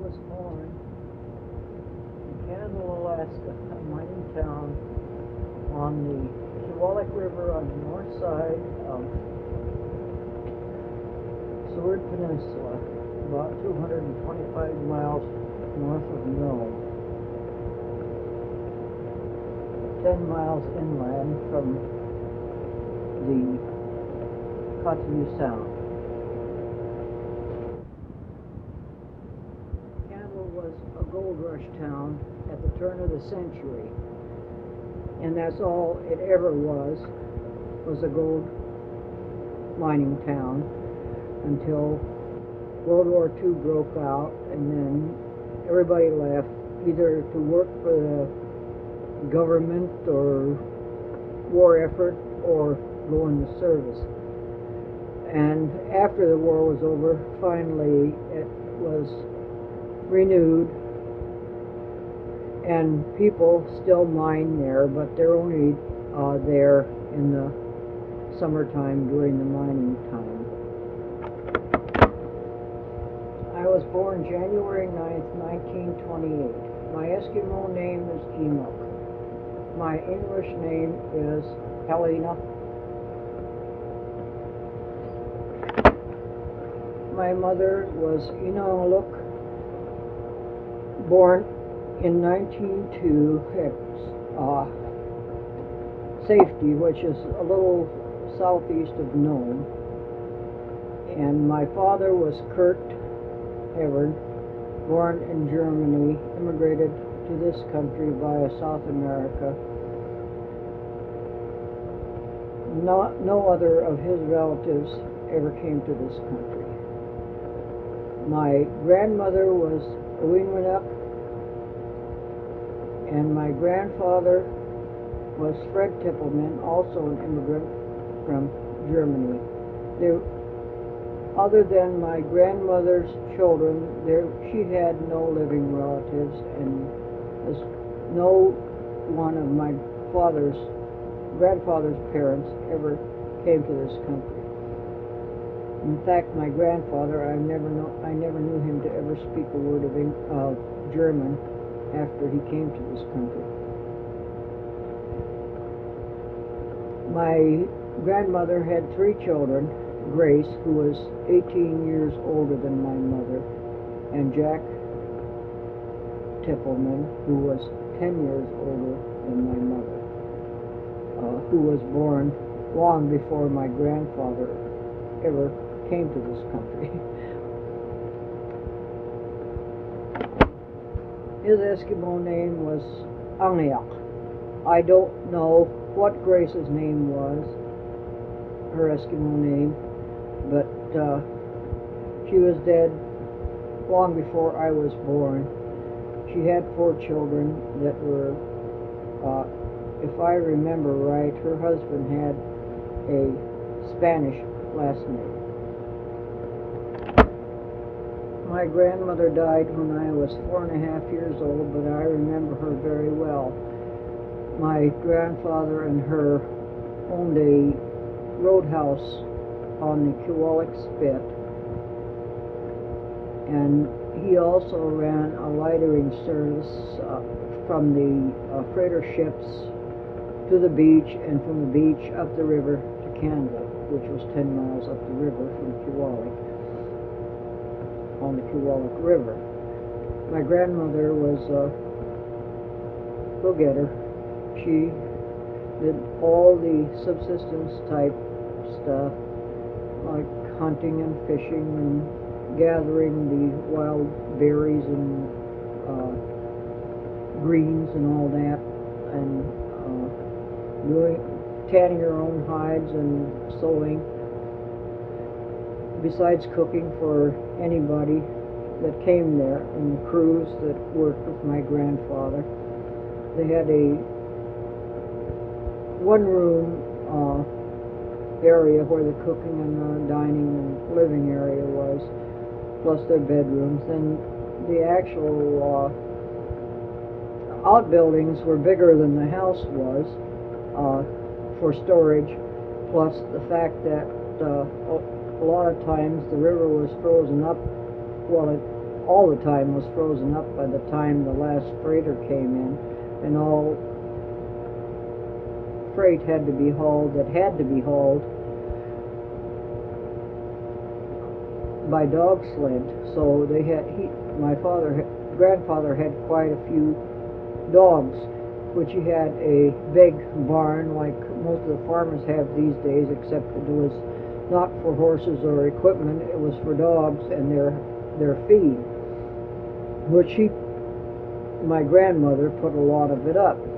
was born in Cannibal, Alaska, a mining town on the Kewalik River on the north side of Seward Peninsula, about 225 miles north of Nome, 10 miles inland from the Kotzebue Sound. Was a gold rush town at the turn of the century, and that's all it ever was a gold mining town until World War II broke out, and then everybody left either to work for the government or war effort or go into service. And after the war was over, finally it was renewed, and people still mine there, but they're only there in the summertime during the mining time. I was born January 9th, 1928. My Eskimo name is Enoch. My English name is Helena. My mother was Inangaluk, born in 1902 at Safety, which is a little southeast of Nome. And my father was Kurt Everett, born in Germany, immigrated to this country via South America. No other of his relatives ever came to this country. My grandmother was Owinwinak, and my grandfather was Fred Tippelman, also an immigrant from Germany. Other than my grandmother's children, she had no living relatives, and no one of my grandfather's parents ever came to this country. In fact, my grandfather, I never knew him to ever speak a word of German after he came to this country. My grandmother had 3 children: Grace, who was 18 years older than my mother, and Jack Tippelman, who was 10 years older than my mother, who was born long before my grandfather ever came to this country. His Eskimo name was Angyak. I don't know what Grace's name was, her Eskimo name, but she was dead long before I was born. She had 4 children that were, if I remember right, her husband had a Spanish last name. My grandmother died when I was 4.5 years old, but I remember her very well. My grandfather and her owned a roadhouse on the Kewalik Spit, and he also ran a lightering service from the freighter ships to the beach, and from the beach up the river to Canada, which was 10 miles up the river from Kewalik, on the Kewalik River. My grandmother was a go-getter. She did all the subsistence type stuff, like hunting and fishing and gathering the wild berries and greens and all that, and tanning her own hides and sewing, besides cooking for anybody that came there and the crews that worked with my grandfather. They had a one-room area where the cooking and the dining and living area was, plus their bedrooms. And the actual outbuildings were bigger than the house was for storage, plus the fact that a lot of times the river was frozen up while it all the time was frozen up by the time the last freighter came in, and all freight had to be hauled by dog sled. So my grandfather had quite a few dogs, which he had a big barn like most of the farmers have these days, except that it was not for horses or equipment, it was for dogs and their feed, which my grandmother put a lot of it up.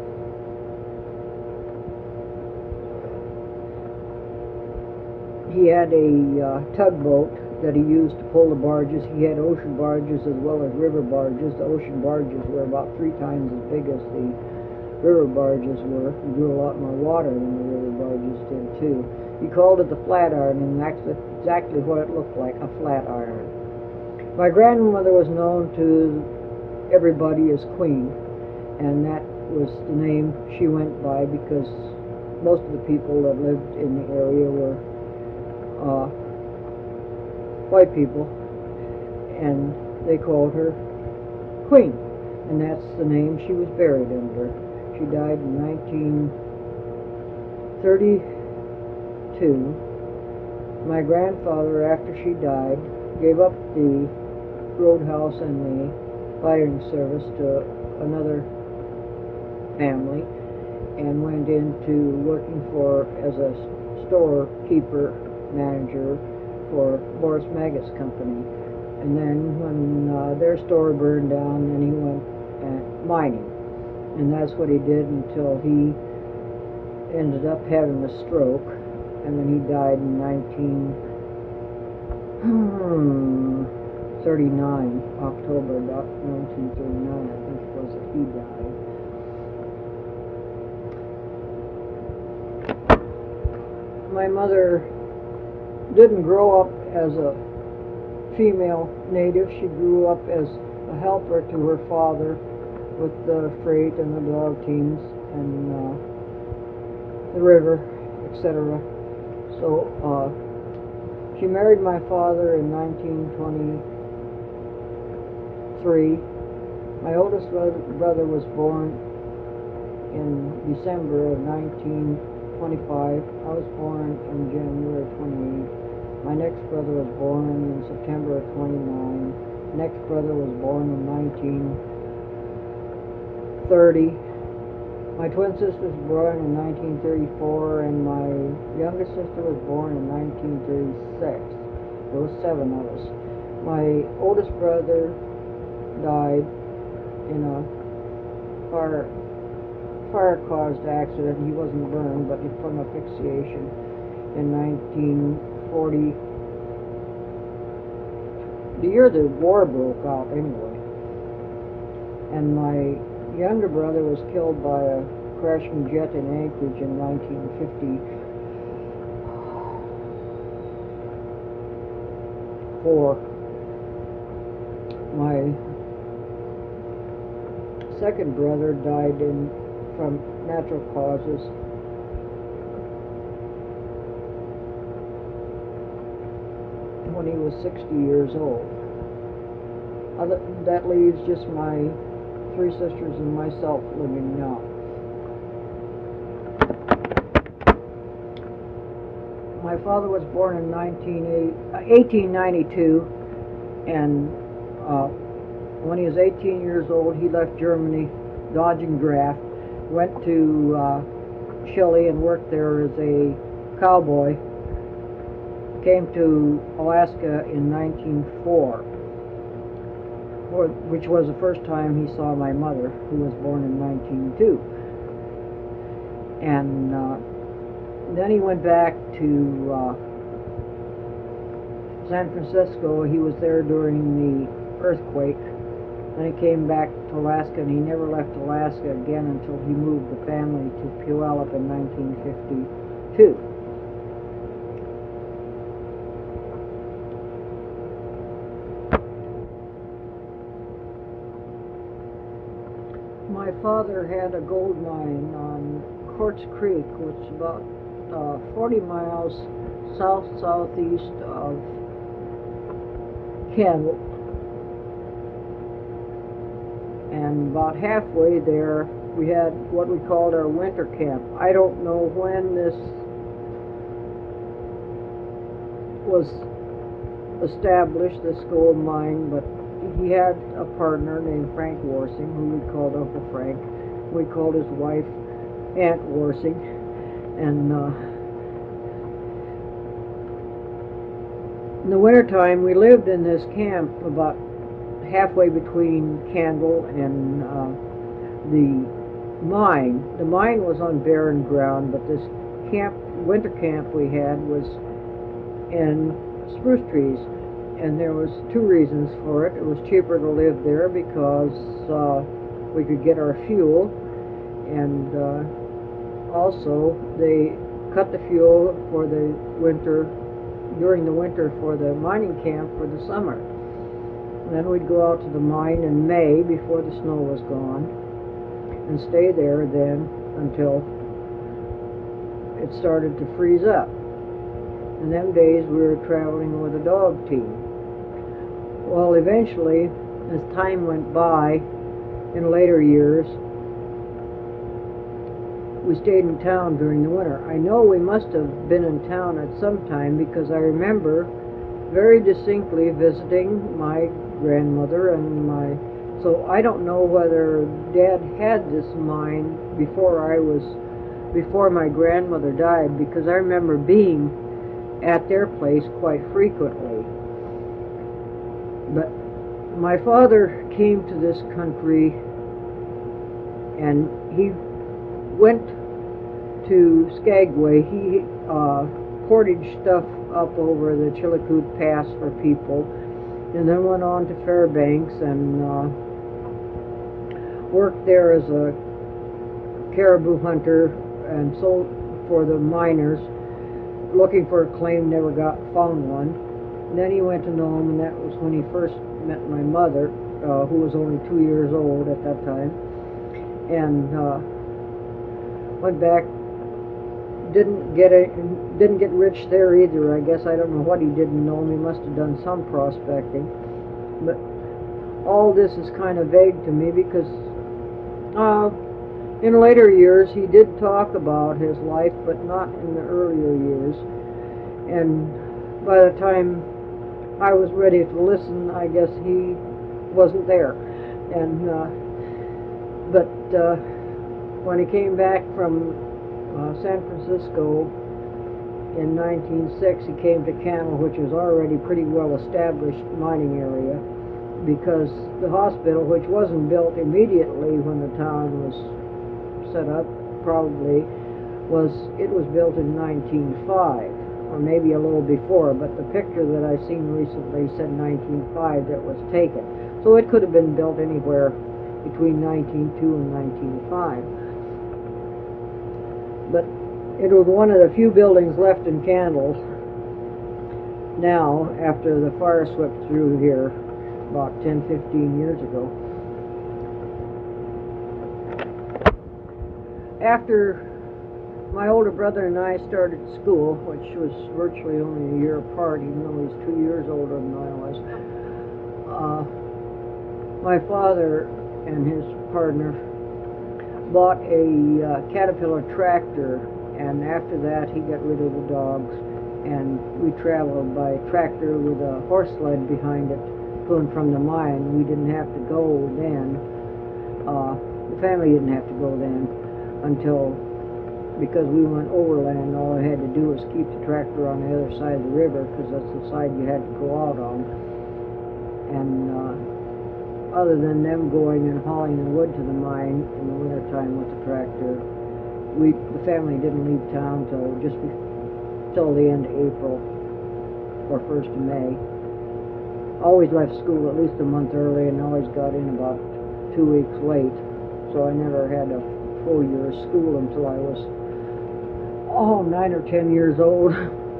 He had a tugboat that he used to pull the barges. He had ocean barges as well as river barges. The ocean barges were about 3 times as big as the river barges were. He drew a lot more water than the river barges did too. He called it the flat iron, and that's exactly what it looked like, a flat iron. My grandmother was known to everybody as Queen, and that was the name she went by because most of the people that lived in the area were white people, and they called her Queen, and that's the name she was buried under. She died in 1932. My grandfather, after she died, gave up the roadhouse and the firing service to another family and went into working as a storekeeper manager for Boris Maggot's company. And then when their store burned down, then he went mining, and that's what he did until he ended up having a stroke, and then he died in 1939, October 1939, I think it was that he died. My mother didn't grow up as a female native. She grew up as a helper to her father with the freight and the dog teams and the river, etc. So she married my father in 1923. My oldest brother was born in December of 1925. I was born in January 28. My next brother was born in September of 29. Next brother was born in 1930. My twin sister was born in 1934, and my youngest sister was born in 1936. There was 7 of us. My oldest brother died in a fire-caused accident. He wasn't burned, but from asphyxiation in 1940. The year the war broke out, anyway. And my younger brother was killed by a crashing jet in Anchorage in 1954. My second brother died from natural causes when he was 60 years old. That leaves just my 3 sisters and myself living now. My father was born in 1892, and when he was 18 years old, he left Germany, dodging draft, went to Chile and worked there as a cowboy. Came to Alaska in 1904, which was the first time he saw my mother, who was born in 1902. And then he went back to San Francisco. He was there during the earthquake. Then he came back to Alaska, and he never left Alaska again until he moved the family to Puyallup in 1952. My father had a gold mine on Quartz Creek, which is about 40 miles southeast of Ken. And about halfway there, we had what we called our winter camp. I don't know when this was established, this gold mine, but he had a partner named Frank Warsing, who we called Uncle Frank. We called his wife Aunt Warsing. And in the wintertime, we lived in this camp about halfway between Candle and the mine. The mine was on barren ground, but this winter camp we had was in spruce trees, and there was two reasons for it. It was cheaper to live there because we could get our fuel, and also they cut the fuel for the winter, during the winter, for the mining camp for the summer. And then we'd go out to the mine in May before the snow was gone and stay there then until it started to freeze up. In them days we were traveling with a dog team. Well, eventually, as time went by, in later years, we stayed in town during the winter. I know we must have been in town at some time because I remember very distinctly visiting my grandmother and so I don't know whether Dad had this mine before my grandmother died, because I remember being at their place quite frequently. But my father came to this country and he went to Skagway. He portaged stuff up over the Chilkoot Pass for people, and then went on to Fairbanks and worked there as a caribou hunter and sold for the miners, looking for a claim, never found one. And then he went to Nome, and that was when he first met my mother, who was only 2 years old at that time, and went back. Didn't get rich there either. I guess I don't know what he did in Nome. He must have done some prospecting. But all this is kind of vague to me because in later years he did talk about his life, but not in the earlier years. And by the time I was ready to listen, I guess he wasn't there. And but when he came back from San Francisco in 1906, he came to Candle, which was already pretty well established mining area, because the hospital, which wasn't built immediately when the town was set up, it was built in 1905, or maybe a little before, but the picture that I seen recently said 1905 that was taken. So it could have been built anywhere between 1902 and 1905. But it was one of the few buildings left in Candle now, after the fire swept through here about 10-15 years ago. After my older brother and I started school, which was virtually only a year apart, even though he's 2 years older than I was, my father and his partner bought a Caterpillar tractor, and after that he got rid of the dogs, and we traveled by tractor with a horse sled behind it to and from the mine. We didn't have to go then. The family didn't have to go then because we went overland. All I had to do was keep the tractor on the other side of the river, because that's the side you had to go out on. And other than them going and hauling the wood to the mine in the wintertime with the tractor, the family didn't leave town till the end of April or 1st of May. Always left school at least a month early and always got in about 2 weeks late, so I never had a full year of school until I was 9 or 10 years old.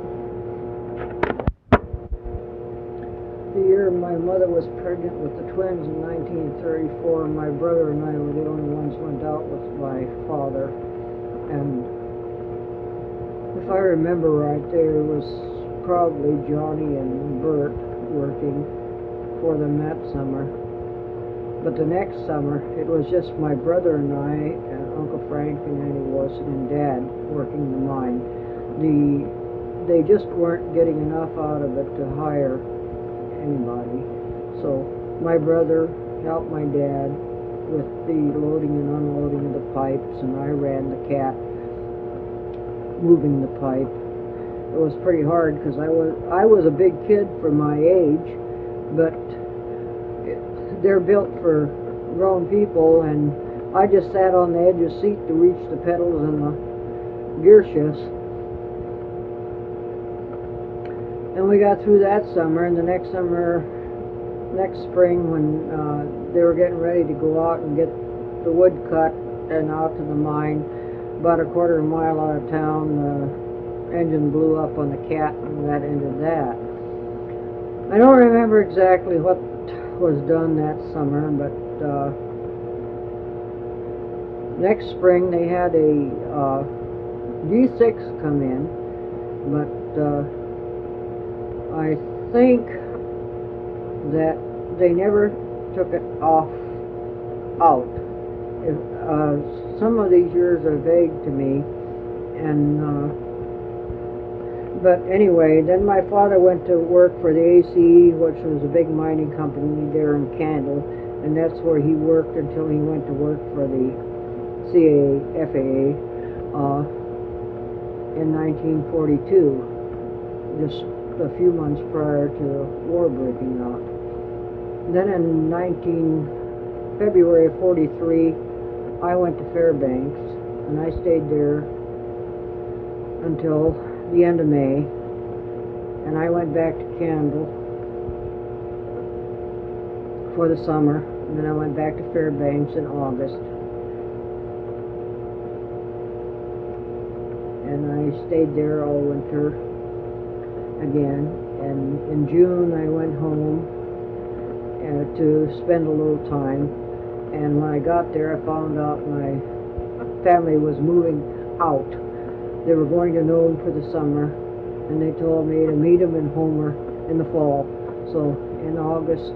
The year my mother was pregnant with the twins in 1934, and my brother and I were the only ones who went out with my father. And if I remember right, there was probably Johnny and Bert working for them that summer. But the next summer, it was just my brother and I, and Uncle Frank and Auntie Wilson and Dad working the mine. They just weren't getting enough out of it to hire anybody. So my brother helped my dad with the loading and unloading of the pipes, and I ran the cat moving the pipe. It was pretty hard because I was a big kid for my age, but they're built for grown people, and I just sat on the edge of the seat to reach the pedals and the gear shifts. And we got through that summer, and the next spring, when they were getting ready to go out and get the wood cut and out to the mine, about a quarter mile out of town, the engine blew up on the cat, and that ended that. I don't remember exactly what was done that summer, but next spring they had a D6 come in, but I think that they never took it out. Some of these years are vague to me, and but anyway, then my father went to work for the ACE, which was a big mining company there in Candle, and that's where he worked until he went to work for the FAA in 1942, just a few months prior to the war breaking out. Then in February of 43, I went to Fairbanks, and I stayed there until the end of May, and I went back to Candle for the summer, and then I went back to Fairbanks in August, and I stayed there all winter again. And in June I went home to spend a little time, and when I got there I found out my family was moving out. They were going to Nome for the summer, and they told me to meet them in Homer in the fall. So in August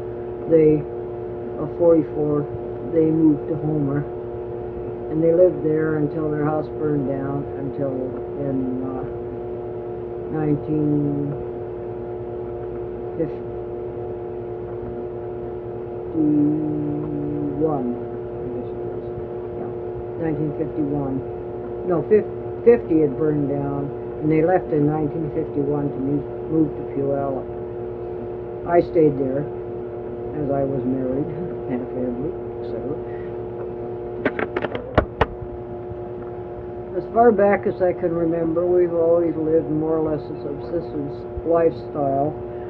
of 44, they moved to Homer, and they lived there until their house burned down, until in 1951, I guess it was. Yeah, 1951. No, 50 had burned down, and they left in 1951 to move to Puyallup. I stayed there, as I was married, had a family, etc. As far back as I can remember, we've always lived more or less a subsistence lifestyle,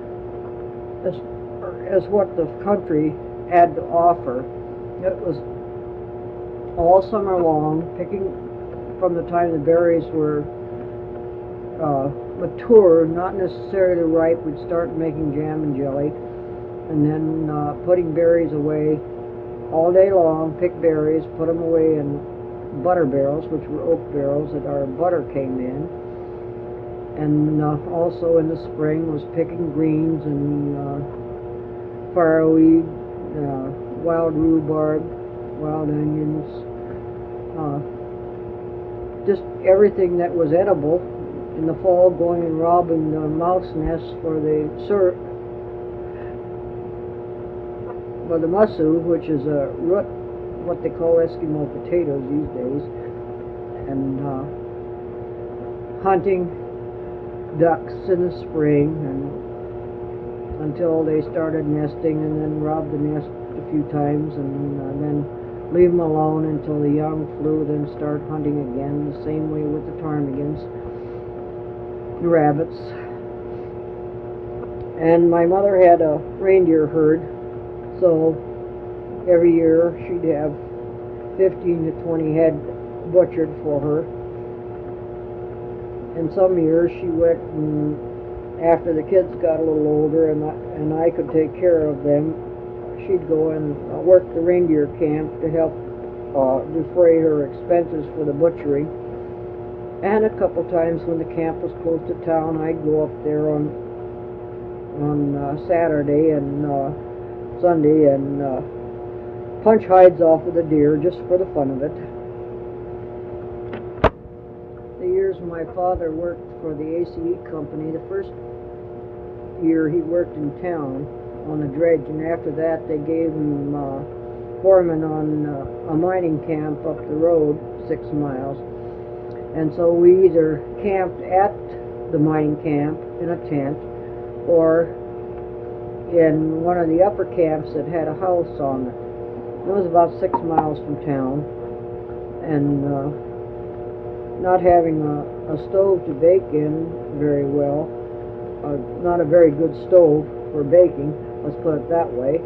as what the country had to offer. It was all summer long, picking from the time the berries were mature, not necessarily ripe. We'd start making jam and jelly, and then putting berries away all day long, pick berries, put them away in butter barrels, which were oak barrels that our butter came in. And also in the spring was picking greens and fireweed, wild rhubarb, wild onions, just everything that was edible. In the fall, going and robbing the mouse nests for the mussoo, which is a root, what they call Eskimo potatoes these days, and hunting ducks in the spring and until they started nesting, and then rob the nest a few times, and then leave them alone until the young flew, then start hunting again. The same way with the ptarmigans, the rabbits. And my mother had a reindeer herd, so every year she'd have 15 to 20 head butchered for her. And some years she went, and after the kids got a little older and I could take care of them, she'd go and work the reindeer camp to help defray her expenses for the butchery. And a couple times when the camp was close to town, I'd go up there on Saturday and Sunday and punch hides off of the deer just for the fun of it. The years my father worked for the ACE company, the first year he worked in town on a dredge, and after that they gave him foreman on a mining camp up the road 6 miles. And so we either camped at the mining camp in a tent or in one of the upper camps that had a house on it. It was about 6 miles from town, and not having a stove to bake in very well, not a very good stove for baking, let's put it that way.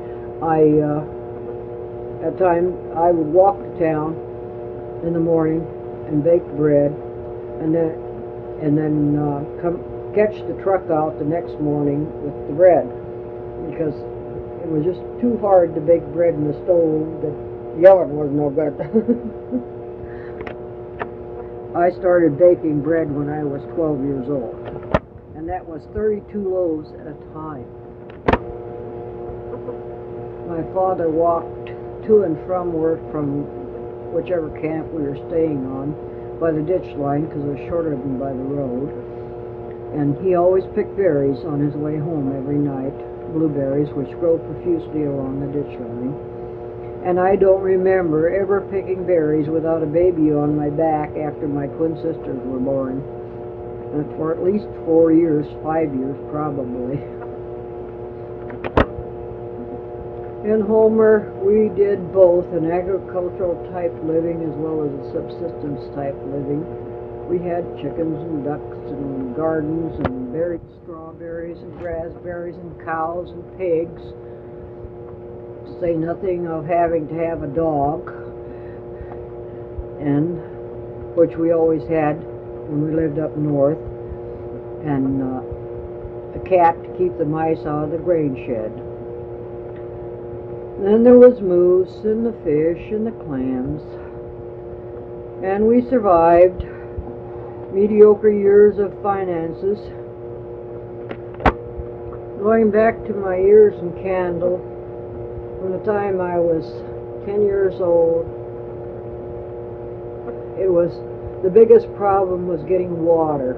At times I would walk to town in the morning and bake bread, and then come catch the truck out the next morning with the bread, because it was just too hard to bake bread in the stove. The oven was no good. I started baking bread when I was 12 years old, and that was 32 loaves at a time. My father walked to and from work from whichever camp we were staying on by the ditch line, because it was shorter than by the road, and he always picked berries on his way home every night, blueberries, which grow profusely along the ditch line. And I don't remember ever picking berries without a baby on my back after my twin sisters were born, and for at least 4 years, 5 years probably. In Homer, we did both an agricultural type living as well as a subsistence type living. We had chickens and ducks and gardens and berries, strawberries and raspberries and cows and pigs, to say nothing of having to have a dog, and which we always had when we lived up north, and a cat to keep the mice out of the grain shed. Then there was moose and the fish and the clams, and we survived mediocre years of finances. Going back to my years in Candle, from the time I was 10 years old, the biggest problem was getting water.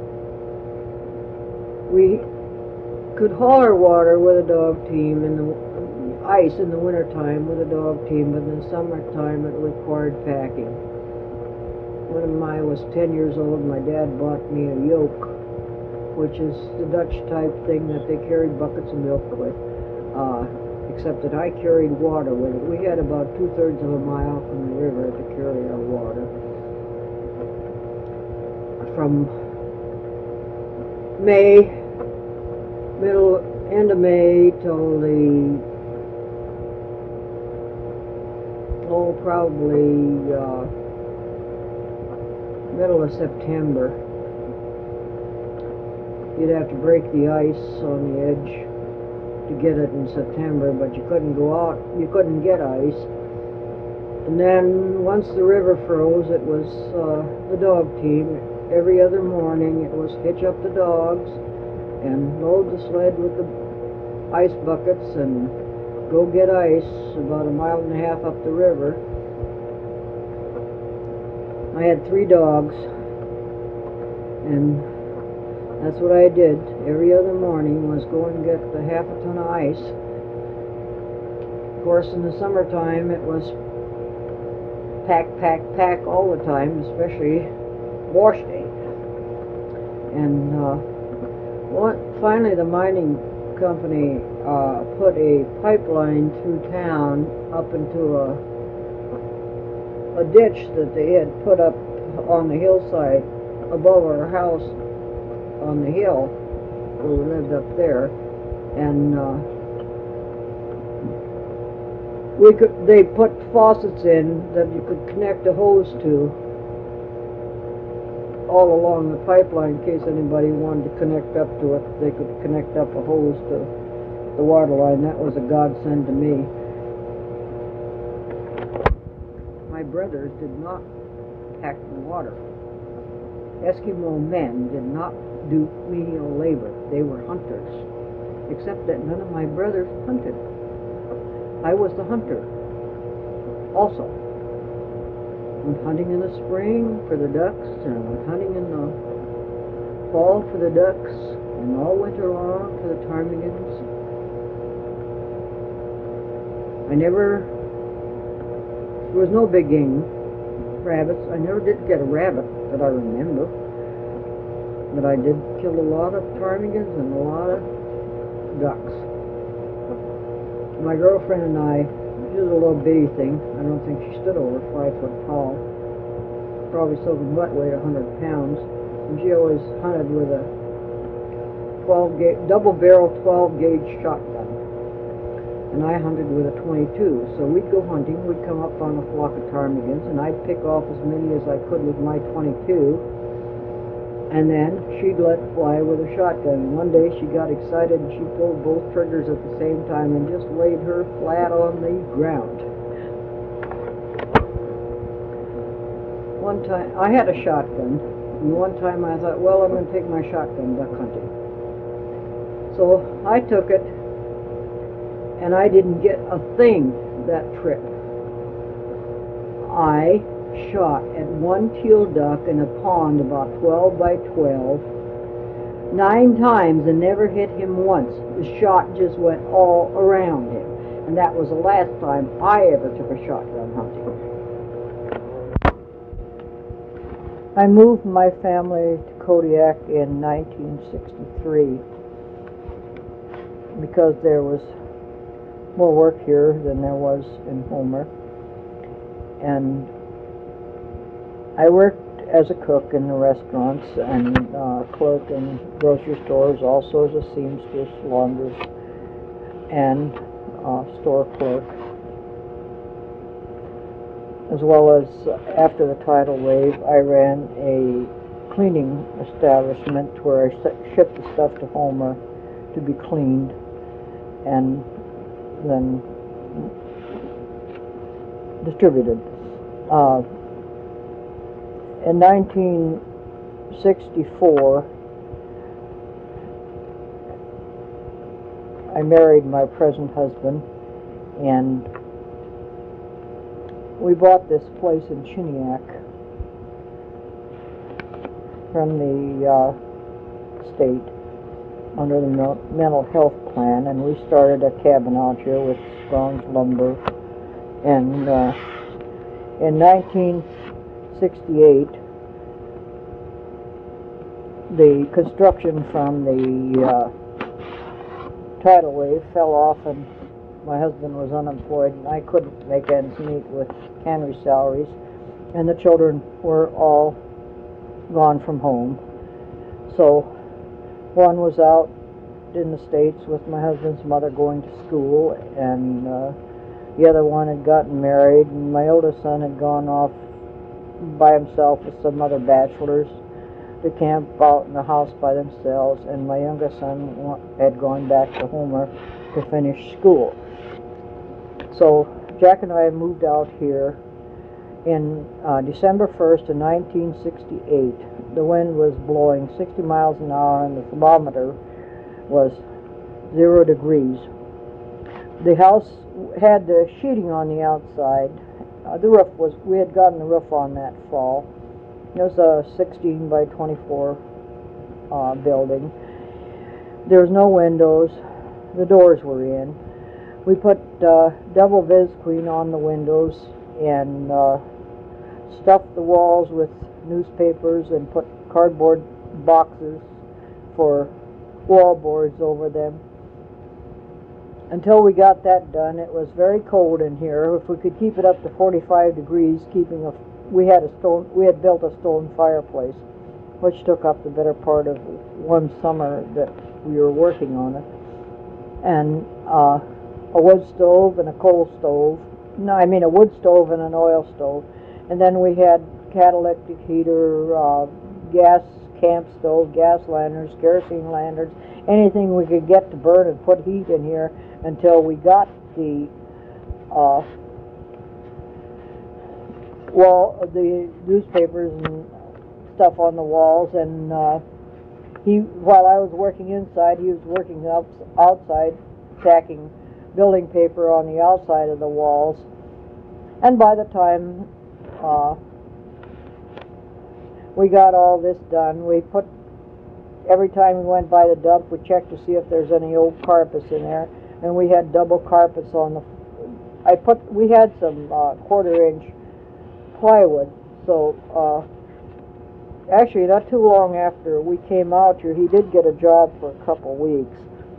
We could haul our water with a dog team in the ice in the wintertime with a dog team, but in the summertime it required packing. When I was 10 years old, my dad bought me a yoke, which is the Dutch type thing that they carried buckets of milk with, except that I carried water with it. We had about 2/3 of a mile from the river to carry our water. From end of May till probably middle of September. You'd have to break the ice on the edge to get it in September, but you couldn't go out, you couldn't get ice. And then once the river froze, it was the dog team. Every other morning it was hitch up the dogs and load the sled with the ice buckets and go get ice about 1.5 miles up the river. I had 3 dogs, and that's what I did every other morning, was go and get the 1/2 ton of ice. Of course, in the summertime it was pack, pack, pack all the time, especially wash day. And finally the mining company put a pipeline through town up into a ditch that they had put up on the hillside above our house on the hill. We lived up there, and they put faucets in that you could connect a hose to all along the pipeline. In case anybody wanted to connect up to it, they could connect up a hose to the water line. That was a godsend to me. My brothers did not pack the water. Eskimo men did not do menial labor. They were hunters, except that none of my brothers hunted. I was the hunter. also. Went hunting in the spring for the ducks, and went hunting in the fall for the ducks, and all winter long for the ptarmigans. There was no big game, rabbits. I never did get a rabbit that I remember, but I did kill a lot of ptarmigans and a lot of ducks. My girlfriend and I, she was a little bitty thing. I don't think she stood over 5 foot tall. Probably soaking wet, weighed 100 pounds. And she always hunted with a double barrel 12 gauge shotgun. And I hunted with a 22. So we'd go hunting, we'd come up on a flock of ptarmigans, and I'd pick off as many as I could with my 22. And then she'd let fly with a shotgun. One day she got excited and she pulled both triggers at the same time and just laid her flat on the ground. One time, I had a shotgun, and one time I thought, well, I'm going to take my shotgun duck hunting. So I took it, and I didn't get a thing that trip. I shot at one teal duck in a pond about 12 by 12 9 times and never hit him once. The shot just went all around him, and that was the last time I ever took a shotgun hunting. I moved my family to Kodiak in 1963 because there was more work here than there was in Homer, and I worked as a cook in the restaurants and clerk in grocery stores, also as a seamstress, laundress, and store clerk, as well as after the tidal wave, I ran a cleaning establishment where I shipped the stuff to Homer to be cleaned and then distributed. In 1964, I married my present husband, and we bought this place in Chiniak from the state under the mental health plan, and we started a cabin out here with Strong's lumber. And in 1968, the construction from the tidal wave fell off, and my husband was unemployed, and I couldn't make ends meet with cannery salaries, and the children were all gone from home. So one was out in the States with my husband's mother going to school, and the other one had gotten married, and my oldest son had gone off by himself with some other bachelors to camp out in the house by themselves, and my youngest son had gone back to Homer to finish school. So Jack and I moved out here in December 1st of 1968. The wind was blowing 60 miles an hour, and the thermometer was 0 degrees. The house had the sheeting on the outside. The roof was, we had gotten the roof on that fall. It was a 16 by 24 building. There was no windows. The doors were in. We put double visqueen on the windows and stuffed the walls with newspapers and put cardboard boxes for wall boards over them. Until we got that done, it was very cold in here. If we could keep it up to 45 degrees, we had built a stone fireplace, which took up the better part of one summer that we were working on it, and a wood stove and a coal stove. No, I mean a wood stove and an oil stove, and then we had catalytic heater, gas camp stove, gas lanterns, kerosene lanterns, anything we could get to burn and put heat in here until we got the the newspapers and stuff on the walls. And while I was working inside, he was working outside, tacking building paper on the outside of the walls. And by the time we got all this done, every time we went by the dump, we checked to see if there's any old carpets in there, and we had double carpets on the. We had some quarter-inch plywood, so actually not too long after we came out here, he did get a job for a couple weeks,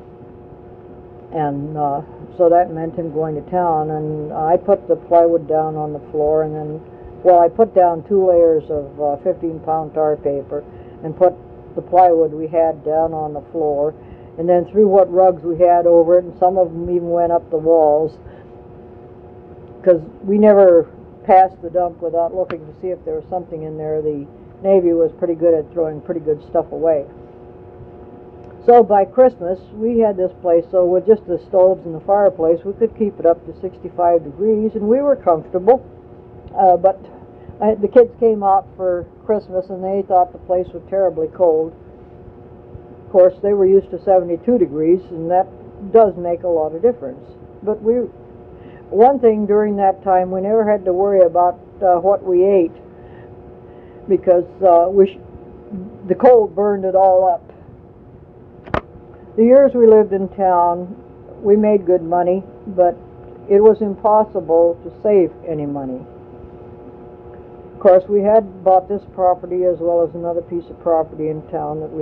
and so that meant him going to town, and I put the plywood down on the floor, and then, I put down 2 layers of 15-pound tar paper and put the plywood we had down on the floor, and then threw what rugs we had over it, and some of them even went up the walls, because we never passed the dump without looking to see if there was something in there. The Navy was pretty good at throwing pretty good stuff away. So by Christmas, we had this place, so with just the stoves and the fireplace, we could keep it up to 65 degrees, and we were comfortable. But the kids came out for Christmas, and they thought the place was terribly cold. Of course, they were used to 72 degrees, and that does make a lot of difference. But one thing during that time, we never had to worry about what we ate, because the cold burned it all up. The years we lived in town, we made good money, but it was impossible to save any money. Of course, we had bought this property as well as another piece of property in town that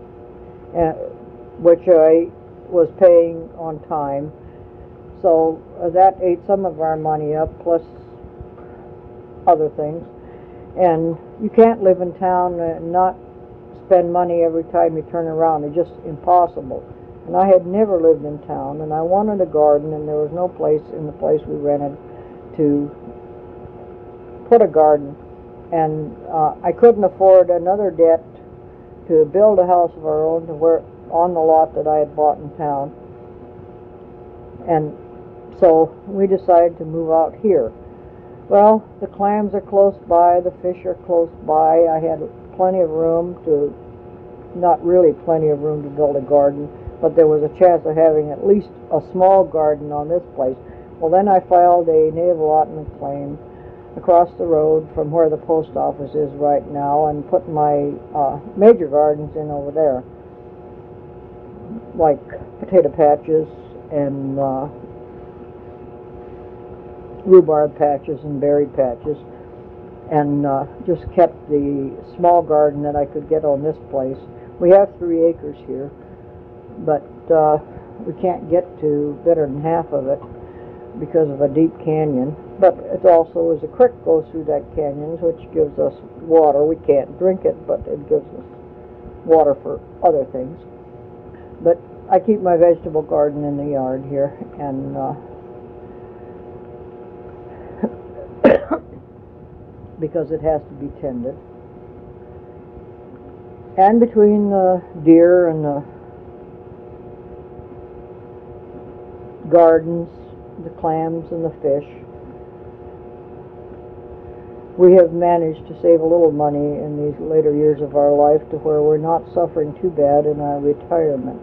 which I was paying on time. So that ate some of our money up, plus other things. And you can't live in town and not spend money every time you turn around. It's just impossible. And I had never lived in town, and I wanted a garden, and there was no place in the place we rented to put a garden. And I couldn't afford another debt to build a house of our own on the lot that I had bought in town. And so we decided to move out here. Well, the clams are close by, the fish are close by. I had plenty of room not really plenty of room to build a garden, but there was a chance of having at least a small garden on this place. Well, then I filed a native allotment claim across the road from where the post office is right now, and put my major gardens in over there, like potato patches and rhubarb patches and berry patches, and just kept the small garden that I could get on this place. We have 3 acres here, but we can't get to better than half of it because of a deep canyon. But it also is a creek goes through that canyon, which gives us water. We can't drink it, but it gives us water for other things. But I keep my vegetable garden in the yard here, and because it has to be tended. And between the deer and the gardens, the clams and the fish, we have managed to save a little money in these later years of our life to where we're not suffering too bad in our retirement.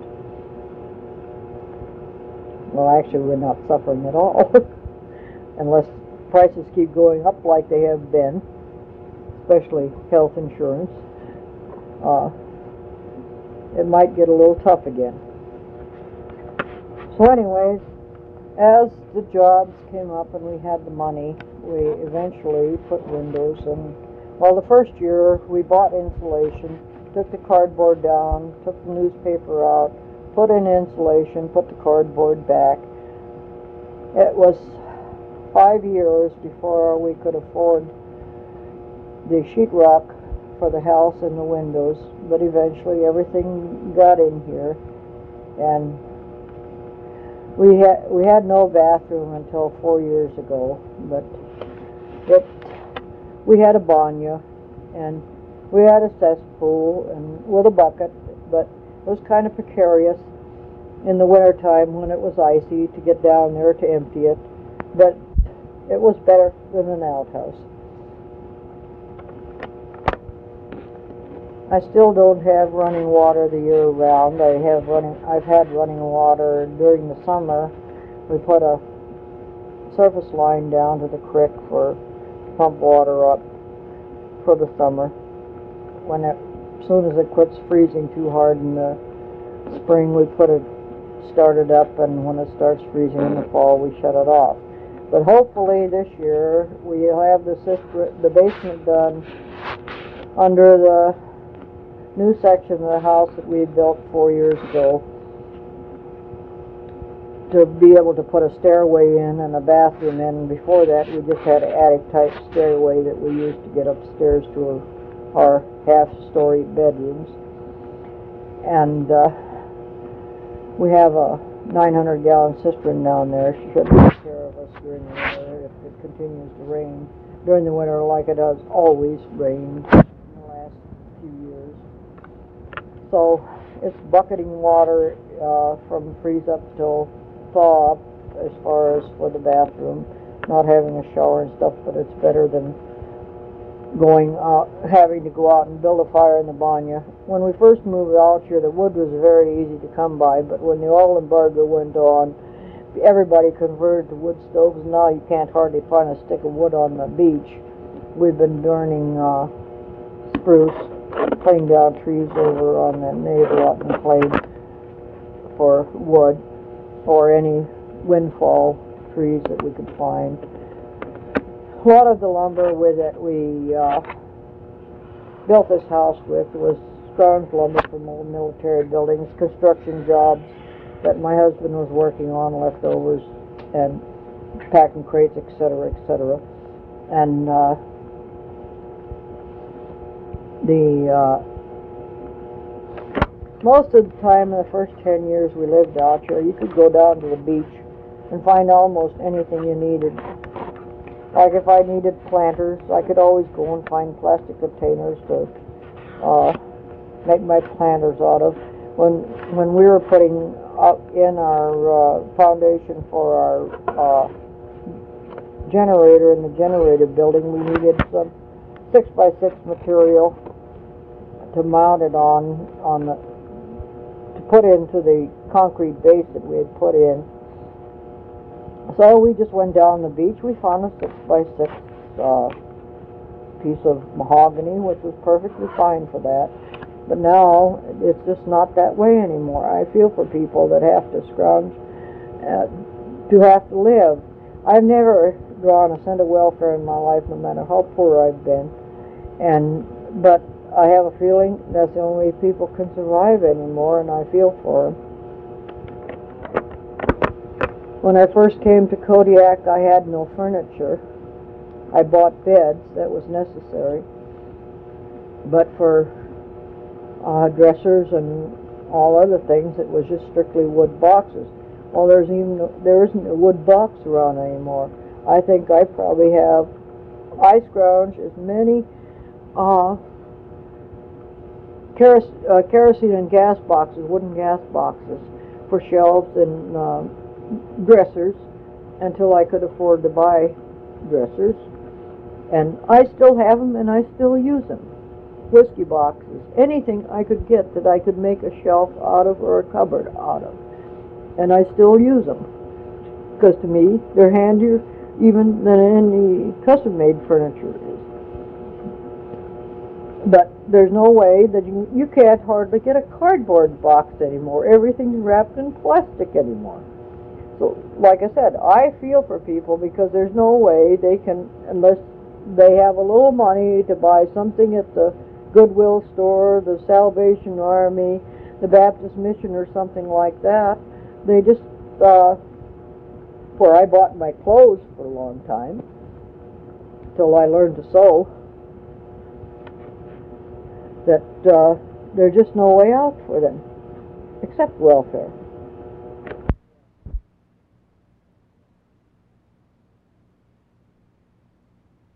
Well, actually, we're not suffering at all, unless prices keep going up like they have been, especially health insurance. It might get a little tough again. So anyways, as the jobs came up and we had the money, we eventually put windows in. Well, the first year we bought insulation, took the cardboard down, took the newspaper out, put in insulation, put the cardboard back. It was 5 years before we could afford the sheetrock for the house and the windows, but eventually everything got in here, and we had no bathroom until 4 years ago, but we had a banya, and we had a cesspool and with a bucket, but it was kind of precarious in the wintertime when it was icy to get down there to empty it, but it was better than an outhouse. I still don't have running water the year round. I've had running water during the summer. We put a surface line down to the creek for pump water up for the summer. As soon as it quits freezing too hard in the spring, we start it up, and when it starts freezing in the fall, we shut it off. But hopefully this year we'll have the basement done under the new section of the house that we had built 4 years ago, to be able to put a stairway in and a bathroom in. Before that, we just had an attic-type stairway that we used to get upstairs to our half-story bedrooms. And we have a 900-gallon cistern down there. She should take care of us during the winter if it continues to rain during the winter, like it has always rained in the last few years. So it's bucketing water from freeze up till thaw up, as far as for the bathroom, not having a shower and stuff. But it's better than having to go out and build a fire in the banya. When we first moved out here, the wood was very easy to come by, but when the oil embargo went on, everybody converted to wood stoves. Now you can't hardly find a stick of wood on the beach. We've been burning spruce, cutting down trees over on the neighbor out in Clay for wood, or any windfall trees that we could find. A lot of the lumber that we built this house with was scrounged lumber from old military buildings, construction jobs that my husband was working on, leftovers, and packing crates, etc., etc. And most of the time, in the first 10 years we lived out here, you could go down to the beach and find almost anything you needed. Like if I needed planters, I could always go and find plastic containers to make my planters out of. When we were putting up in our foundation for our generator in the generator building, we needed some 6x6 material to mount it to put into the concrete base that we had put in. So we just went down the beach. We found a 6x6 piece of mahogany, which was perfectly fine for that. But now it's just not that way anymore. I feel for people that have to scrounge to have to live. I've never drawn a cent of welfare in my life, no matter how poor I've been. But I have a feeling that's the only way people can survive anymore, and I feel for them. When I first came to Kodiak, I had no furniture. I bought beds, that was necessary. But for dressers and all other things, it was just strictly wood boxes. Well, there isn't a wood box around anymore. I think I scrounged as many kerosene and gas boxes, wooden gas boxes, for shelves and dressers, until I could afford to buy dressers. And I still have them, and I still use them. Whiskey boxes, anything I could get that I could make a shelf out of or a cupboard out of. And I still use them, because to me they're handier even than any custom-made furniture is. But there's no way that you can't hardly get a cardboard box anymore. Everything's wrapped in plastic anymore. So, like I said, I feel for people, because there's no way they can, unless they have a little money to buy something at the Goodwill store, the Salvation Army, the Baptist Mission, or something like that. They just, where I bought my clothes for a long time, till I learned to sew, that there's just no way out for them, except welfare.